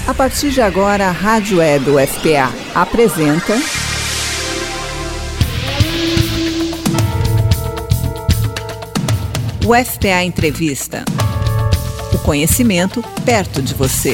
A partir de agora, a Rádio Web UFPA apresenta UFPA Entrevista. O conhecimento perto de você.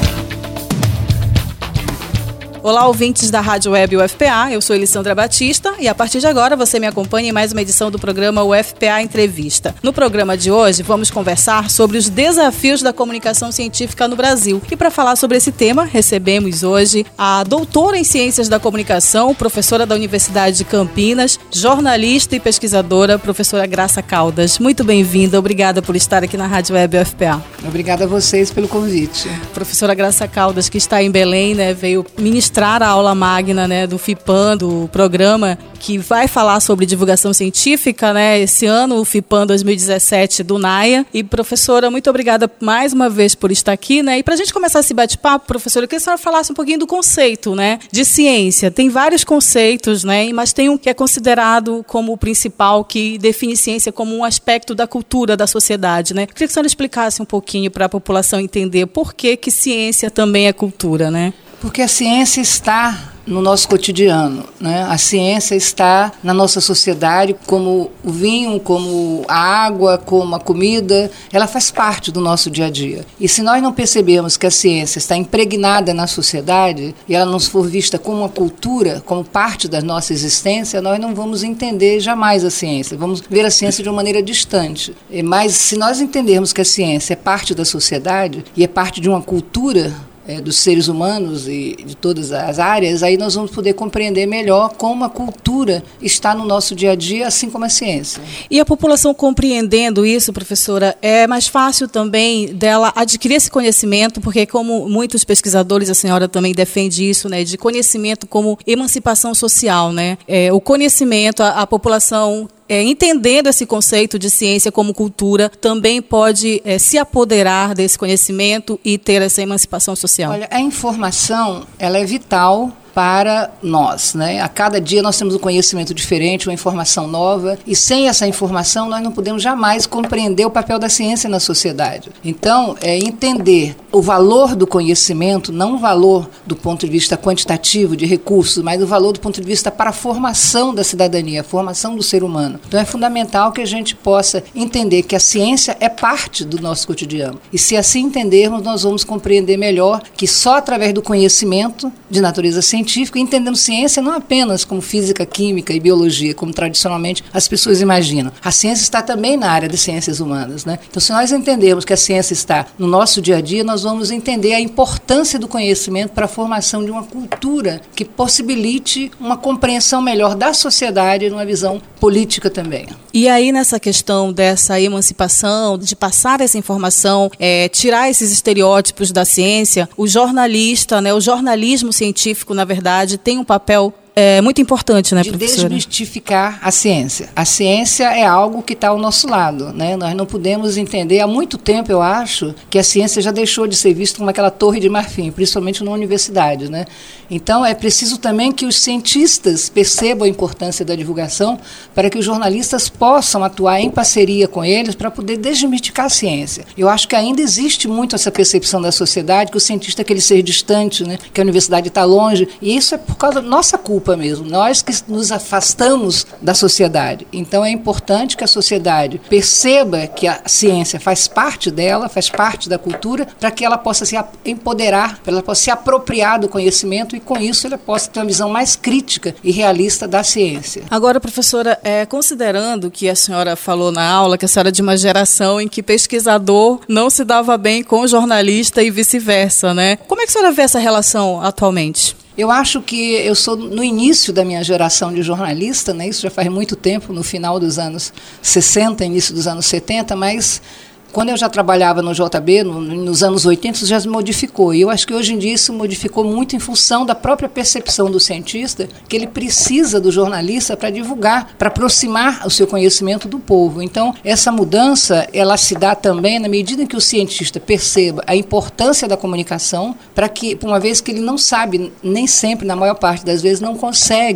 Olá, ouvintes da Rádio Web UFPA, eu sou Elisandra Batista e a partir de agora você me acompanha em mais uma edição do programa UFPA Entrevista. No programa de hoje vamos conversar sobre os desafios da comunicação científica no Brasil. E para falar sobre esse tema, recebemos hoje a doutora em Ciências da Comunicação, professora da Universidade de Campinas, jornalista e pesquisadora, professora Graça Caldas. Muito bem-vinda, obrigada por estar aqui na Rádio Web UFPA. Obrigada a vocês pelo convite. Professora Graça Caldas, que está em Belém, veio ministrar a aula magna, do FIPAM, do programa que vai falar sobre divulgação científica, esse ano, o FIPAM 2017 do NAIA. E, professora, muito obrigada mais uma vez por estar aqui, E para a gente começar esse bate-papo, professora, eu queria que a senhora falasse um pouquinho do conceito, de ciência. Tem vários conceitos, mas tem um que é considerado como o principal, que define ciência como um aspecto da cultura da sociedade, Eu queria que a senhora explicasse um pouquinho para a população entender por que ciência também é cultura, Porque a ciência está no nosso cotidiano, A ciência está na nossa sociedade, como o vinho, como a água, como a comida, ela faz parte do nosso dia a dia. E se nós não percebermos que a ciência está impregnada na sociedade e ela não for vista como uma cultura, como parte da nossa existência, nós não vamos entender jamais a ciência, vamos ver a ciência de uma maneira distante. Mas se nós entendermos que a ciência é parte da sociedade e é parte de uma cultura dos seres humanos e de todas as áreas, aí nós vamos poder compreender melhor como a cultura está no nosso dia a dia, assim como a ciência. E a população compreendendo isso, professora, é mais fácil também dela adquirir esse conhecimento, porque como muitos pesquisadores, a senhora também defende isso, de conhecimento como emancipação social, o conhecimento, a população entendendo esse conceito de ciência como cultura, também pode se apoderar desse conhecimento e ter essa emancipação social? Olha, a informação, ela é vital para nós, A cada dia nós temos um conhecimento diferente, uma informação nova, e sem essa informação nós não podemos jamais compreender o papel da ciência na sociedade. Então, entender o valor do conhecimento, não o valor do ponto de vista quantitativo de recursos, mas o valor do ponto de vista para a formação da cidadania, a formação do ser humano. Então é fundamental que a gente possa entender que a ciência é parte do nosso cotidiano. E se assim entendermos, nós vamos compreender melhor que só através do conhecimento de natureza científica, entendendo ciência não apenas como física, química e biologia, como tradicionalmente as pessoas imaginam. A ciência está também na área de ciências humanas, Então, se nós entendermos que a ciência está no nosso dia a dia, nós vamos entender a importância do conhecimento para a formação de uma cultura que possibilite uma compreensão melhor da sociedade numa visão política também. E aí, nessa questão dessa emancipação, de passar essa informação, tirar esses estereótipos da ciência, o jornalista, o jornalismo científico, na verdade, tem um papel muito importante, professora? De desmistificar a ciência. A ciência é algo que está ao nosso lado, Nós não podemos entender, há muito tempo eu acho, que a ciência já deixou de ser vista como aquela torre de marfim, principalmente na universidade, Então é preciso também que os cientistas percebam a importância da divulgação para que os jornalistas possam atuar em parceria com eles para poder desmistificar a ciência. Eu acho que ainda existe muito essa percepção da sociedade, que o cientista é aquele ser distante, que a universidade está longe, e isso é por causa da nossa culpa mesmo, nós que nos afastamos da sociedade. Então é importante que a sociedade perceba que a ciência faz parte dela, faz parte da cultura, para que ela possa se empoderar, para ela possa se apropriar do conhecimento e com isso ela possa ter uma visão mais crítica e realista da ciência. Agora, professora, considerando que a senhora falou na aula que a senhora é de uma geração em que pesquisador não se dava bem com jornalista e vice-versa, Como é que a senhora vê essa relação atualmente? Eu acho que eu sou no início da minha geração de jornalista, Isso já faz muito tempo, no final dos anos 60, início dos anos 70, mas quando eu já trabalhava no JB, nos anos 80, isso já se modificou. E eu acho que hoje em dia isso modificou muito em função da própria percepção do cientista, que ele precisa do jornalista para divulgar, para aproximar o seu conhecimento do povo. Então, essa mudança, ela se dá também na medida em que o cientista perceba a importância da comunicação, para que, por uma vez que ele não sabe, nem sempre, na maior parte das vezes, não consegue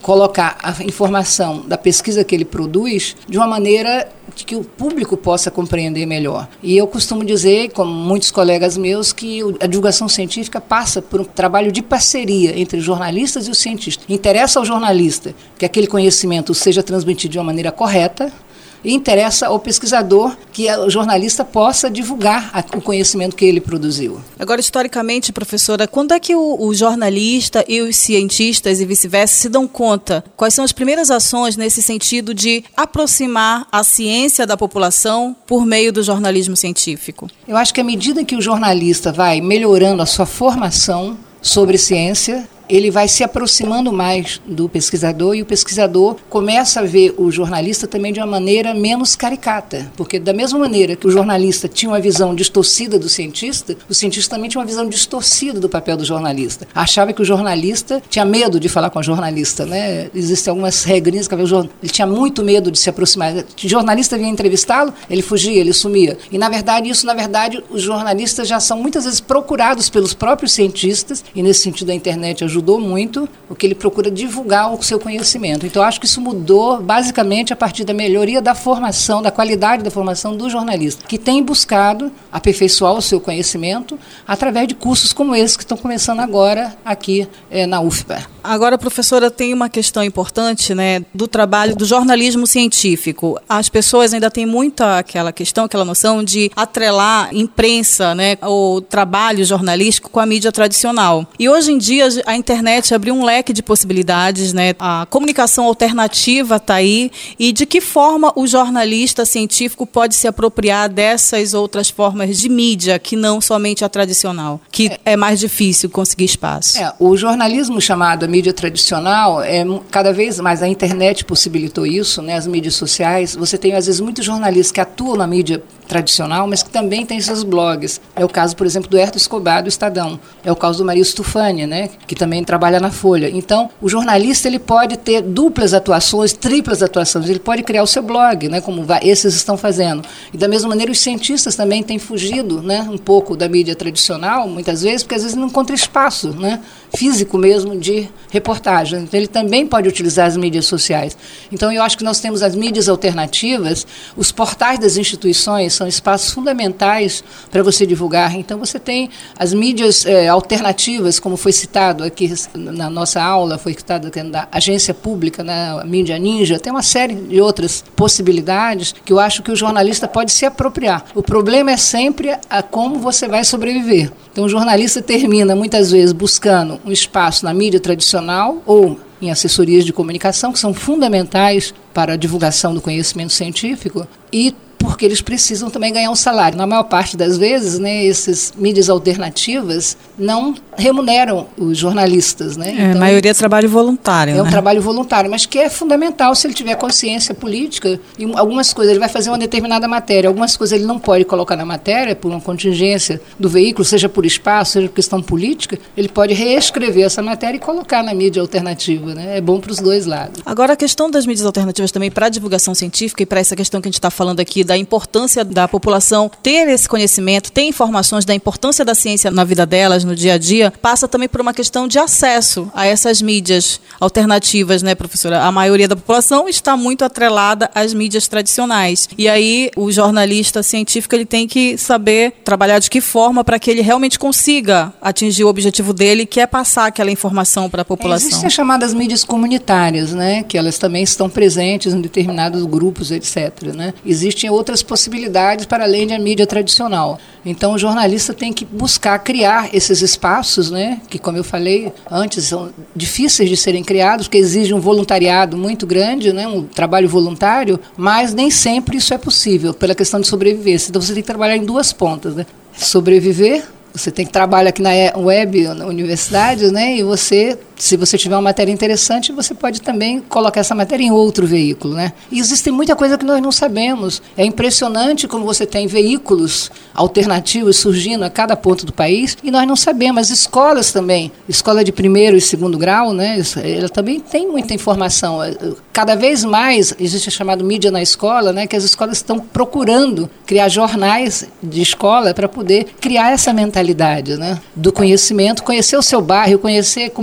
colocar a informação da pesquisa que ele produz de uma maneira que o público possa compreender melhor. E eu costumo dizer, como muitos colegas meus, que a divulgação científica passa por um trabalho de parceria entre os jornalistas e os cientistas. Interessa ao jornalista que aquele conhecimento seja transmitido de uma maneira correta, e interessa ao pesquisador que o jornalista possa divulgar o conhecimento que ele produziu. Agora, historicamente, professora, quando é que o jornalista e os cientistas e vice-versa se dão conta? Quais são as primeiras ações nesse sentido de aproximar a ciência da população por meio do jornalismo científico? Eu acho que à medida que o jornalista vai melhorando a sua formação sobre ciência, ele vai se aproximando mais do pesquisador e o pesquisador começa a ver o jornalista também de uma maneira menos caricata, porque da mesma maneira que o jornalista tinha uma visão distorcida do cientista, o cientista também tinha uma visão distorcida do papel do jornalista. Achava que o jornalista tinha medo de falar com o jornalista, né? Existem algumas regrinhas que ele tinha muito medo de se aproximar. O jornalista vinha entrevistá-lo, ele fugia, ele sumia. E na verdade, os jornalistas já são muitas vezes procurados pelos próprios cientistas, e nesse sentido a internet ajudou muito, porque ele procura divulgar o seu conhecimento. Então, acho que isso mudou basicamente a partir da melhoria da formação, da qualidade da formação do jornalista, que tem buscado aperfeiçoar o seu conhecimento através de cursos como esse que estão começando agora aqui na UFBA. Agora, professora, tem uma questão importante, né, do trabalho do jornalismo científico. As pessoas ainda têm muita aquela noção de atrelar imprensa, né, o trabalho jornalístico com a mídia tradicional. E hoje em dia a internet abriu um leque de possibilidades, né, a comunicação alternativa está aí, e de que forma o jornalista científico pode se apropriar dessas outras formas de mídia, que não somente a tradicional, que é mais difícil conseguir espaço. O jornalismo chamado mídia tradicional, cada vez mais a internet possibilitou isso, né, as mídias sociais. Você tem, às vezes, muitos jornalistas que atuam na mídia tradicional, mas que também tem seus blogs. É o caso, por exemplo, do Herto Escobar, do Estadão. É o caso do Mario Stufani, né, que também trabalha na Folha. Então, o jornalista ele pode ter duplas atuações, triplas atuações. Ele pode criar o seu blog, né, como esses estão fazendo. E, da mesma maneira, os cientistas também têm fugido, né, um pouco da mídia tradicional, muitas vezes, porque às vezes não encontra espaço, né, físico mesmo de reportagem. Então, ele também pode utilizar as mídias sociais. Então, eu acho que nós temos as mídias alternativas, os portais das instituições são espaços fundamentais para você divulgar. Então, você tem as mídias alternativas, como foi citado aqui na nossa aula, foi citado aqui da agência pública, né, a mídia ninja, tem uma série de outras possibilidades que eu acho que o jornalista pode se apropriar. O problema é sempre como você vai sobreviver. Então, o jornalista termina, muitas vezes, buscando um espaço na mídia tradicional ou em assessorias de comunicação, que são fundamentais para a divulgação do conhecimento científico, e porque eles precisam também ganhar um salário. Na maior parte das vezes, né, essas mídias alternativas não remuneram os jornalistas, né? Então, a maioria é trabalho voluntário. É um trabalho voluntário, mas que é fundamental se ele tiver consciência política. E algumas coisas, ele vai fazer uma determinada matéria, algumas coisas ele não pode colocar na matéria por uma contingência do veículo, seja por espaço, seja por questão política, ele pode reescrever essa matéria e colocar na mídia alternativa, né? É bom para os dois lados. Agora, a questão das mídias alternativas também para a divulgação científica e para essa questão que a gente está falando aqui da importância da população ter esse conhecimento, ter informações da importância da ciência na vida delas, no dia a dia, passa também por uma questão de acesso a essas mídias alternativas, né, professora? A maioria da população está muito atrelada às mídias tradicionais. E aí, o jornalista científico ele tem que saber trabalhar de que forma para que ele realmente consiga atingir o objetivo dele, que é passar aquela informação para a população. Existem as chamadas mídias comunitárias, né, que elas também estão presentes em determinados grupos, etc., né? Existem outras possibilidades para além da mídia tradicional. Então, o jornalista tem que buscar criar esses espaços, né, que, como eu falei antes, são difíceis de serem criados, porque exige um voluntariado muito grande, né, um trabalho voluntário, mas nem sempre isso é possível, pela questão de sobrevivência. Então, você tem que trabalhar em duas pontas, né? Sobreviver. Você tem que trabalhar aqui na web, na universidade, né? E você, se você tiver uma matéria interessante, você pode também colocar essa matéria em outro veículo, né? E existe muita coisa que nós não sabemos. É impressionante como você tem veículos alternativos surgindo a cada ponto do país e nós não sabemos. As escolas também, escola de primeiro e segundo grau, né? Ela também tem muita informação. Cada vez mais existe a chamada mídia na escola, né? Que as escolas estão procurando criar jornais de escola para poder criar essa mentalidade, né, do conhecimento, conhecer o seu bairro, conhecer como funciona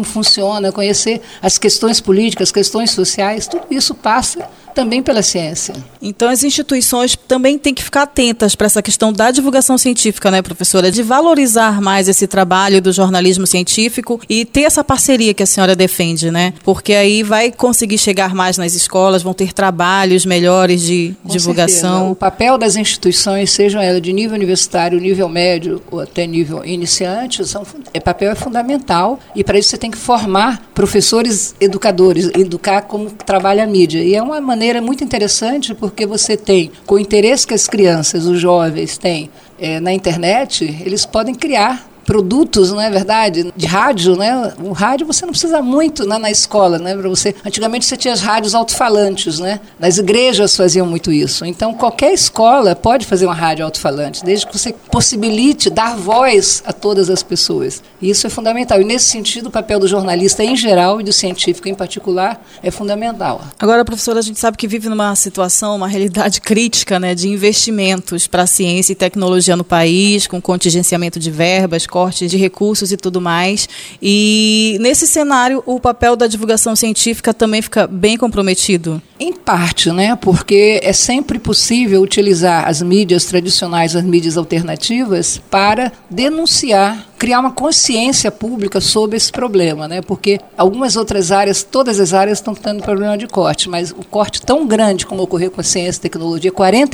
Amazônia, conhecer as questões políticas, as questões sociais, tudo isso passa também pela ciência. Então as instituições também têm que ficar atentas para essa questão da divulgação científica, né, professora? De valorizar mais esse trabalho do jornalismo científico e ter essa parceria que a senhora defende, né? Porque aí vai conseguir chegar mais nas escolas, vão ter trabalhos melhores de divulgação. Certeza. O papel das instituições, sejam elas de nível universitário, nível médio ou até nível iniciante, papel é fundamental, e para isso você tem que formar professores educadores, educar como trabalha a mídia. E é uma maneira muito interessante, porque você tem, com o interesse que as crianças, os jovens têm na internet, eles podem criar produtos, não é verdade, de rádio, né? O rádio você não precisa muito, né, na escola, né? Para você, antigamente você tinha as rádios alto-falantes, né? Nas igrejas faziam muito isso. Então qualquer escola pode fazer uma rádio alto-falante, desde que você possibilite dar voz a todas as pessoas. E isso é fundamental. E nesse sentido o papel do jornalista em geral e do científico em particular é fundamental. Agora, professora, a gente sabe que vive numa situação, uma realidade crítica, né, de investimentos para a ciência e tecnologia no país, com contingenciamento de verbas, cortes de recursos e tudo mais. E nesse cenário, o papel da divulgação científica também fica bem comprometido? Em parte, né? Porque é sempre possível utilizar as mídias tradicionais, as mídias alternativas, para denunciar, criar uma consciência pública sobre esse problema, né? Porque algumas outras áreas, todas as áreas estão tendo problema de corte, mas o corte tão grande como ocorreu com a ciência e tecnologia,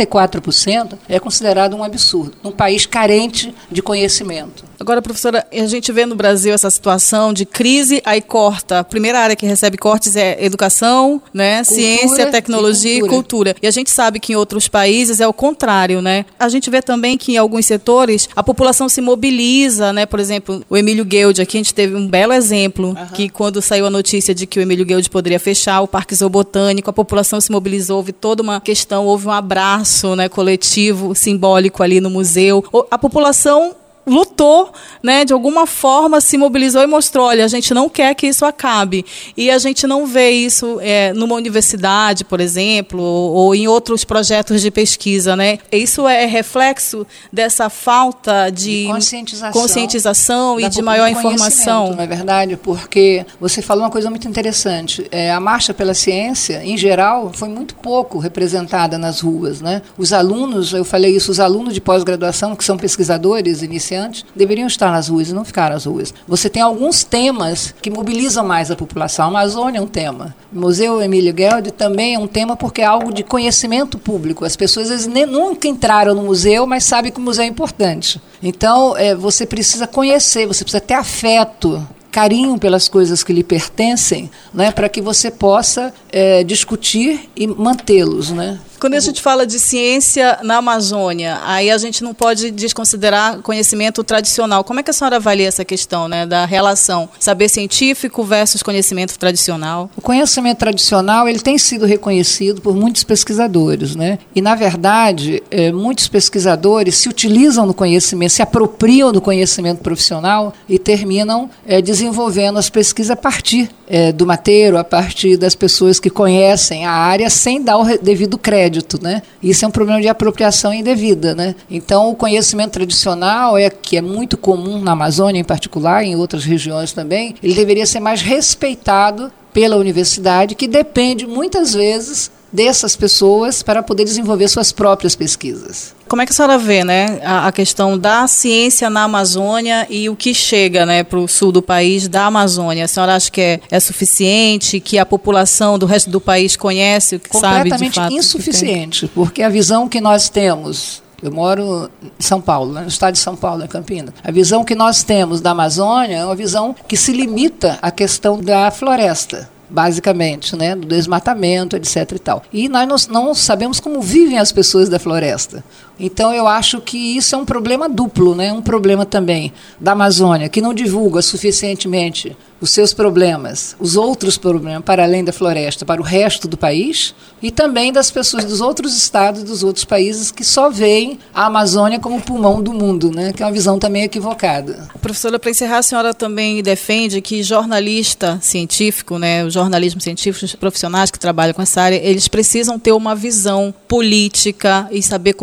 44%, é considerado um absurdo, num país carente de conhecimento. Agora, professora, a gente vê no Brasil essa situação de crise, aí corta. A primeira área que recebe cortes é educação, né, ciência, tecnologia e cultura. E a gente sabe que em outros países é o contrário, né? A gente vê também que em alguns setores a população se mobiliza, né? Por exemplo, o Emílio Gueldi, aqui a gente teve um belo exemplo, que quando saiu a notícia de que o Emílio Gueldi poderia fechar o Parque Zoobotânico, a população se mobilizou, houve toda uma questão, houve um abraço, né, coletivo, simbólico ali no museu. A população lutou, né, de alguma forma se mobilizou e mostrou, olha, a gente não quer que isso acabe. E a gente não vê isso numa universidade, por exemplo, ou em outros projetos de pesquisa, né? Isso é reflexo dessa falta de conscientização e de maior informação. Não é verdade? Porque você falou uma coisa muito interessante. A Marcha pela Ciência, em geral, foi muito pouco representada nas ruas, né? Os alunos, eu falei isso, os alunos de pós-graduação, que são pesquisadores iniciantes, deveriam estar nas ruas e não ficar nas ruas. Você tem alguns temas que mobilizam mais a população. A Amazônia é um tema. O Museu Emílio Gueldi também é um tema, porque é algo de conhecimento público. As pessoas às vezes nunca entraram no museu, mas sabem que o museu é importante. Então, você precisa conhecer, você precisa ter afeto, carinho pelas coisas que lhe pertencem, né, para que você possa discutir e mantê-los, né? Quando a gente fala de ciência na Amazônia, aí a gente não pode desconsiderar conhecimento tradicional. Como é que a senhora avalia essa questão, né, da relação saber científico versus conhecimento tradicional? O conhecimento tradicional, ele tem sido reconhecido por muitos pesquisadores, né? E, na verdade, muitos pesquisadores se utilizam do conhecimento, se apropriam do conhecimento profissional e terminam desenvolvendo as pesquisas a partir do mateiro, a partir das pessoas que conhecem a área, sem dar o devido crédito. Né? Isso é um problema de apropriação indevida, né? Então, o conhecimento tradicional, que é muito comum na Amazônia em particular, em outras regiões também, ele deveria ser mais respeitado pela universidade, que depende muitas vezes dessas pessoas para poder desenvolver suas próprias pesquisas. Como é que a senhora vê, né, a questão da ciência na Amazônia e o que chega, né, para o sul do país da Amazônia? A senhora acha que é suficiente, que a população do resto do país conhece, o que sabe de fato? Completamente insuficiente, porque a visão que nós temos... Eu moro em São Paulo, no estado de São Paulo, em Campinas. A visão que nós temos da Amazônia é uma visão que se limita à questão da floresta, basicamente, né, do desmatamento, etc. e tal. E nós não sabemos como vivem as pessoas da floresta. Então, eu acho que isso é um problema duplo, né? Um problema também da Amazônia, que não divulga suficientemente os seus problemas, os outros problemas, para além da floresta, para o resto do país, e também das pessoas dos outros estados e dos outros países que só veem a Amazônia como o pulmão do mundo, né? Que é uma visão também equivocada. Professora, para encerrar, a senhora também defende que jornalista científico, né, o jornalismo científico, os profissionais que trabalham com essa área, eles precisam ter uma visão política e saber contextualizar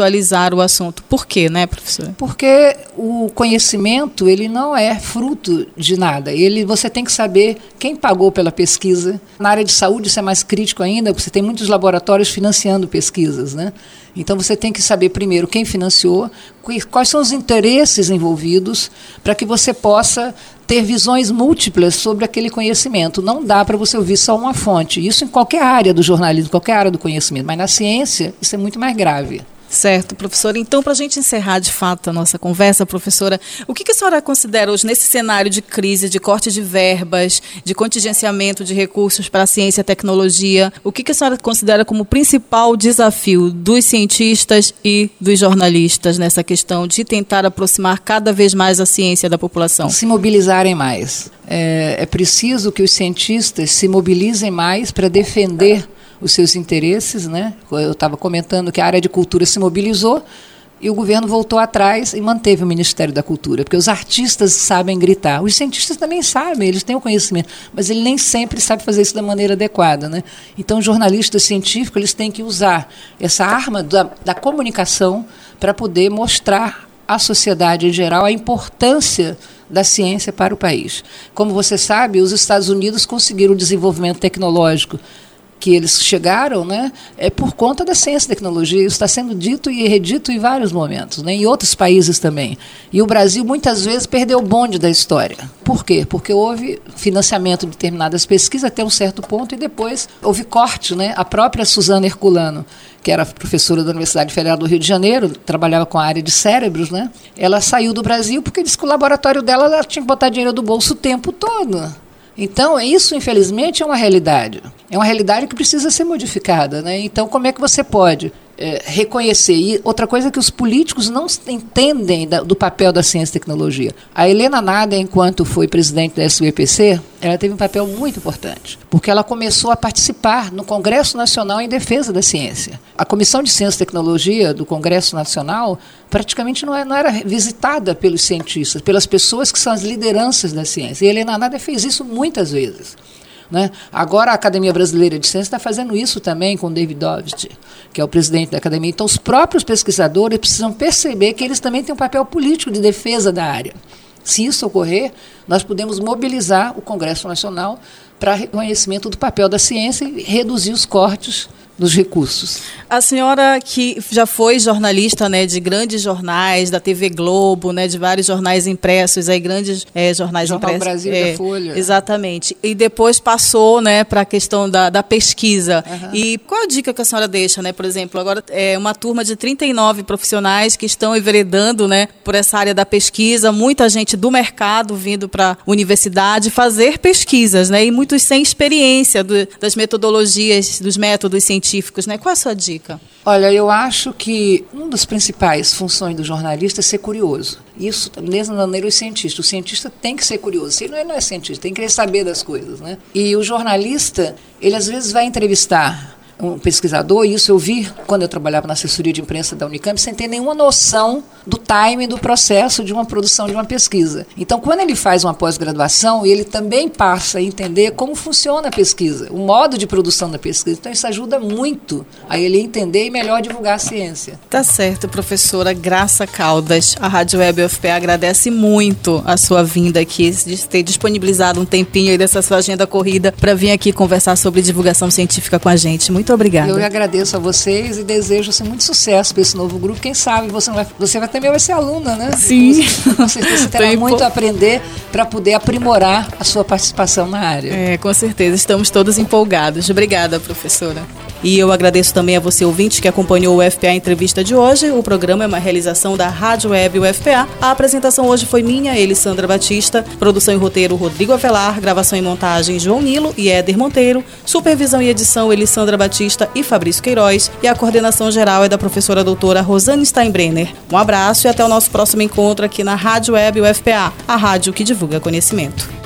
contextualizar o assunto. Por quê, né, professora? Porque o conhecimento, ele não é fruto de nada. Você tem que saber quem pagou pela pesquisa. Na área de saúde isso é mais crítico ainda, porque você tem muitos laboratórios financiando pesquisas, né? Então você tem que saber primeiro quem financiou, quais são os interesses envolvidos, para que você possa ter visões múltiplas sobre aquele conhecimento. Não dá para você ouvir só uma fonte. Isso em qualquer área do jornalismo, qualquer área do conhecimento. Mas na ciência, isso é muito mais grave. Certo, professora. Então, para a gente encerrar de fato a nossa conversa, professora, o que a senhora considera hoje nesse cenário de crise, de corte de verbas, de contingenciamento de recursos para a ciência e tecnologia, o que a senhora considera como principal desafio dos cientistas e dos jornalistas nessa questão de tentar aproximar cada vez mais a ciência da população? Se mobilizarem mais. É preciso que os cientistas se mobilizem mais para defender os seus interesses, né? Eu estava comentando que a área de cultura se mobilizou e o governo voltou atrás e manteve o Ministério da Cultura, porque os artistas sabem gritar. Os cientistas também sabem, eles têm o conhecimento, mas ele nem sempre sabe fazer isso da maneira adequada, né? Então, os jornalistas científicos eles têm que usar essa arma da comunicação para poder mostrar à sociedade em geral a importância da ciência para o país. Como você sabe, os Estados Unidos conseguiram o desenvolvimento tecnológico que eles chegaram, né, é por conta da ciência e tecnologia. Isso está sendo dito e redito em vários momentos, né, em outros países também. E o Brasil, muitas vezes, perdeu o bonde da história. Por quê? Porque houve financiamento de determinadas pesquisas até um certo ponto e depois houve corte, né? A própria Suzana Herculano, que era professora da Universidade Federal do Rio de Janeiro, trabalhava com a área de cérebros, né? Ela saiu do Brasil porque disse que o laboratório dela ela tinha que botar dinheiro do bolso o tempo todo. Então, isso, infelizmente, é uma realidade. É uma realidade que precisa ser modificada, né? Então, como é que você pode reconhecer? E outra coisa é que os políticos não entendem do papel da ciência e tecnologia. A Helena Nader, enquanto foi presidente da SBPC, ela teve um papel muito importante, porque ela começou a participar no Congresso Nacional em defesa da ciência. A Comissão de Ciência e Tecnologia do Congresso Nacional praticamente não era visitada pelos cientistas, pelas pessoas que são as lideranças da ciência. E a Helena Nader fez isso muitas vezes, né? Agora a Academia Brasileira de Ciência está fazendo isso também com o David Doft, que é o presidente da academia. Então os próprios pesquisadores precisam perceber que eles também têm um papel político de defesa da área. Se isso ocorrer, nós podemos mobilizar o Congresso Nacional para reconhecimento do papel da ciência e reduzir os cortes dos recursos. A senhora que já foi jornalista, né, de grandes jornais, da TV Globo, né, de vários jornais impressos, aí grandes jornais Jornal impressos. Brasil da Folha. Exatamente. E depois passou, né, para a questão da pesquisa. Uhum. E qual a dica que a senhora deixa, né? Por exemplo, agora é uma turma de 39 profissionais que estão enveredando, né, por essa área da pesquisa, muita gente do mercado vindo para a universidade fazer pesquisas, né, e muitos sem experiência das metodologias, dos métodos científicos, né? Qual é a sua dica? Olha, eu acho que uma das principais funções do jornalista é ser curioso. Isso, mesmo na neurocientista. O cientista tem que ser curioso. Ele não é cientista, tem que querer saber das coisas, né? E o jornalista, ele às vezes vai entrevistar um pesquisador, e isso eu vi quando eu trabalhava na assessoria de imprensa da Unicamp, sem ter nenhuma noção do timing do processo de uma produção de uma pesquisa. Então, quando ele faz uma pós-graduação, ele também passa a entender como funciona a pesquisa, o modo de produção da pesquisa. Então, isso ajuda muito a ele entender e melhor divulgar a ciência. Tá certo, professora Graça Caldas. A Rádio Web UFPA agradece muito a sua vinda aqui, de ter disponibilizado um tempinho aí dessa sua agenda corrida para vir aqui conversar sobre divulgação científica com a gente. Muito obrigada. Eu agradeço a vocês e desejo muito sucesso para esse novo grupo. Quem sabe você também vai ser aluna, né? Sim. Com certeza você terá muito a aprender para poder aprimorar a sua participação na área. Com certeza. Estamos todos empolgados. Obrigada, professora. E eu agradeço também a você, ouvinte, que acompanhou o UFPA Entrevista de hoje. O programa é uma realização da Rádio Web UFPA. A apresentação hoje foi minha, Elisandra Batista. Produção e roteiro, Rodrigo Avelar. Gravação e montagem, João Nilo e Éder Monteiro. Supervisão e edição, Elisandra Batista e Fabrício Queiroz. E a coordenação geral é da professora doutora Rosane Steinbrenner. Um abraço e até o nosso próximo encontro aqui na Rádio Web UFPA, a rádio que divulga conhecimento.